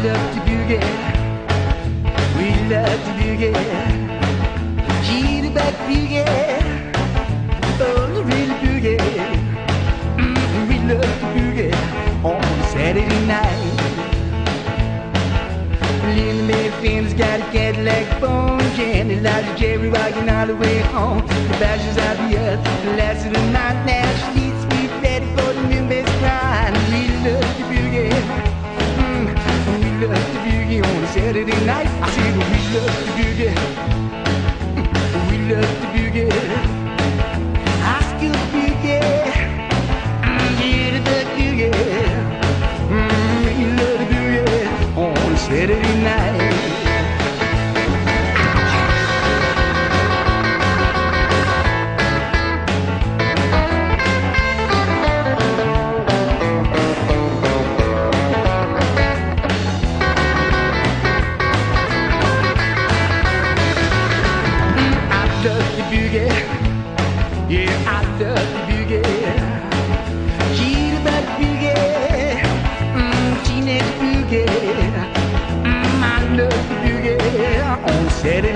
love to boogie. We love to boogie. Jitterbug boogie. Oh, the real boogie. We love to boogie on Saturday night. Little Mary Finn's got a Cadillac phone, Jenny Elijah Jerry rocking all the way home. The bashes out the earth, the last of the night. Now she needs to be ready for the new bass grind. We love to boogie. We love to boogie on a Saturday night. I said we love to boogie. We love to boogie. High school boogie. Jitterbug boogie. We love to boogie on a Saturday night. Yeah, I love the boogie. Jitterbug boogie. Teenage boogie. I love the boogie on Saturday